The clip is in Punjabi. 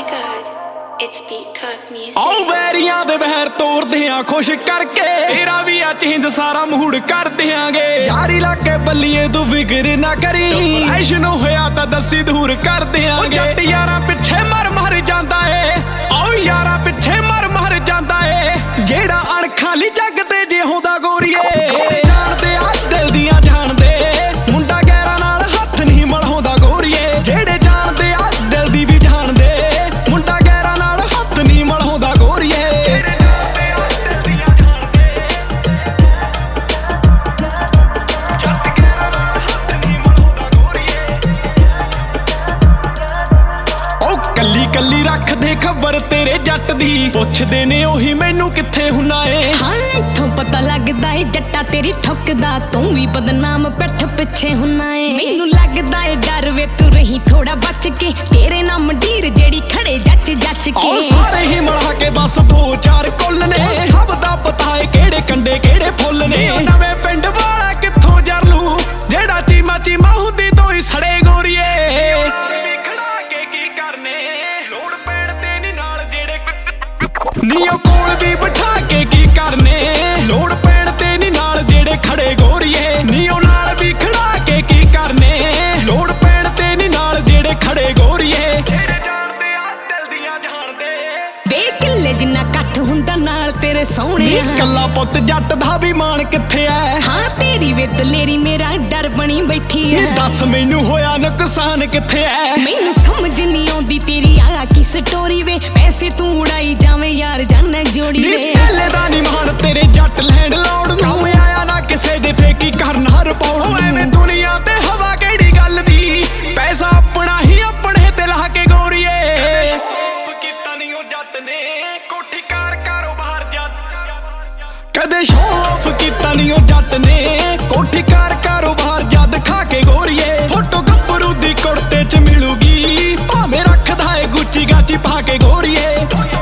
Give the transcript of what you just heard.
God, it's Beatcut Music. ਆਓ ਵੈਰੀਆਂ ਦੇ ਵਹਿਰ ਤੋੜਦੇ ਆ ਖੁਸ਼ ਕਰਕੇ, ਤੇਰਾ ਵੀ ਆ ਚੇਂਜ ਸਾਰਾ ਮੂਡ ਕਰ ਦਿਆਂਗੇ। ਯਾਰੀ ਲਾ ਕੇ ਬੱਲੀਏ ਤੂੰ ਫਿਕਰ ਨਾ ਕਰੀ, ਐਸ਼ਨ ਹੋਇਆ ਤਾਂ ਦੱਸੀ ਦੂਰ ਕਰ ਦਿਆਂਗੇ। ਜੱਟ ਯਾਰਾਂ ਪਿੱਛੇ ਮਰ ਜਾਂਦਾ ਏ, ਆਓ ਯਾਰਾਂ ਪਿੱਛੇ ਮਰ ਜਾਂਦਾ ਏ। ਜਿਹੜਾ ਅਣਖਾਲੀ ਜੱਗ ਤੇ ਜੇ ਹੁੰਦਾ ਗੋਰੀਏ, ਜਾਣਦੇ ਆ ਦਿਲ ਦੀਆਂ ਜਾਣਦੇ, ਮੁੰਡਾ ਗੈਰਾਂ ਨਾਲ ਹੱਥ ਨਹੀਂ ਮਲਾਉਂਦਾ ਗੋਰੀਏ। ਜਿਹੜੇ ਜਾਣਦੇ ਆ ਦਿਲ ਦੀ ਵੀ ਜਾਣਦੇ, ਮੁੰਡਾ ਗੈਰਾਂ ਨਾਲ ਹੱਥ ਨਹੀਂ ਮਲਾਉਂਦਾ ਗੋਰੀਏ। ਕੱਲੀ ਕੱਲੀ ਰੱਖਦੇ ਖਬਰ ਤੇਰੇ ਜੱਟ ਦੀ, ਪੁੱਛਦੇ ਨੇ ਉਹੀ ਮੈਨੂੰ ਕਿੱਥੇ ਹੁੰਨਾ ਏ। ਹਾਂ ਇੱਥੋਂ ਪਤਾ ਲੱਗਦਾ ਏ ਜੱਟਾ ਤੇਰੀ ਠੁੱਕਦਾ, ਤੂੰ ਵੀ ਬਦਨਾਮ ਪਿੱਠ ਪਿੱਛੇ ਹੁੰਨਾ ਏ। ਮੈਨੂੰ ਲੱਗਦਾ ਏ ਡਰ ਵੇ ਤੂੰ ਰਹੀ ਥੋੜਾ ਬਚ ਕੇ, ਤੇਰੇ ਨਾਲ ਮੰਡੀਰ ਜਿਹੜੀ ਖੜੇ ਜੱਟ ਕੇ। ਉਹ ਸਾਰੇ ਹੀ ਮਿਲਾ ਕੇ ਬਸ 2-4 ਕੁੱਲ ਨੇ, ਸਭ ਦਾ ਪਤਾ ਏ ਕਿਹੜੇ ਕੰਡੇ ਕਿਹੜੇ ਫੁੱਲ ਨੇ। ਨਵੇਂ ਪਿੰਡ ਵਾਲਾ ਕਿੱਥੋਂ ਜਰਲੂ, ਜਿਹੜਾ ਚੀਮਾ ਹੁੰਦੀ ਤੋਂ ਹੀ ਸੜੇ ਗੋਰੀਏ। ਨੀਓ ਕੋਲ ਵੀ ਬਿਠਾ ਕੇ ਕੀ ਕਰਨੇ, ਲੋੜ ਪੈਣ ਤੇ ਨੀ ਨਾਲ ਜਿਹੜੇ ਖੜੇ ਗੋਰੀਏ। ਨੀਓ ਨਾਲ ਵੀ ਖੜਾ ਕੇ ਕੀ ਕਰਨੇ, ਲੋੜ ਪੈਣ ਤੇ ਨੀ ਨਾਲ ਜਿਹੜੇ ਖੜੇ ਗੋਰੀਏ। ਜਿਹੜੇ ਜਾਣਦੇ ਆ ਦਿਲ ਦੀਆਂ ਜਾਣਦੇ, ਵੇ ਕਿੱਲੇ ਜਿੰਨਾ ਇਕੱਠ ਹੁੰਦਾ ਨਾਲ ਤੇਰੇ ਸੋਹਣੇ। ਕੱਲਾ ਪੁੱਤ ਜੱਟ ਦਾ ਵੀ ਮਾਣ ਕਿੱਥੇ ਐ, ਹਾਂ ਤੇਰੀ ਵੇ ਦਲੇਰੀ ਮੇਰਾ ਡਰ ਬਣੀ ਬੈਠੀ ਐ। ਦੱਸ ਮੈਨੂੰ ਹੋਇਆ ਨੁਕਸਾਨ ਕਿੱਥੇ ਐ, ਮੈਨੂੰ ਸਮਝ ਨਹੀਂ ਆਉਂਦੀ ਤੇਰੀ ਆ ਕੀ ਸਟੋਰੀ ਵੇ। ਪੈਸੇ ਤੂੰ ਉਡਾਈ ਜਾਵੇਂ ਯਾਰ ਜਾਨੇ ਜੋੜੀ ਵੇ। ਢੇਲੇ ਦਾ ਨੀ ਮਾਣ ਤੇਰੇ ਜੱਟ ਲੈਂਡ ਲੋੜ ਨੂੰ, ਕੰਮ ਆਇਆ ਨਾ ਕਿਸੇ ਦੇ ਫੇਕੀ ਕਰਨਾ ਰਿਪੋਰਟ। ਐਵੇਂ ਦੁਨੀਆ ਤੇ ਹਵਾ ਕਿਹੜੀ ਗੱਲ ਦੀ, ਪੈਸਾ ਆਪਣਾ ਹੀ ਆਪਣੇ ਤੇ ਲਾ ਕੇ ਗੋਰੀਏ। ਕੀਤਾ ਨੀ ਉਹ ਜੱਟ ਨੇ ਕੋਠੀ ਕਾਰੋਬਾਰ ਜੱਟ, ਕਦੇ ਸ਼ੋਅ ਆਫ ਕੀਤਾ ਨੀ ਉਹ ਜੱਟ ਨੇ ਕੋਠੀ ਕਾਰੋਬਾਰ ਜਦ ਖਾ ਕੇ ਗੋਰੀਏ। ਫੋਟੋ ਗੱਭਰੂ ਦੀ ਕੁੜਤੇ ਚ ਮਿਲੂਗੀ, ਭਾਵੇਂ ਰੱਖਦਾ ਏ ਗੁੱਚੀ ਗਾਚੀ ਪਾ ਕੇ ਗੋਰੀਏ।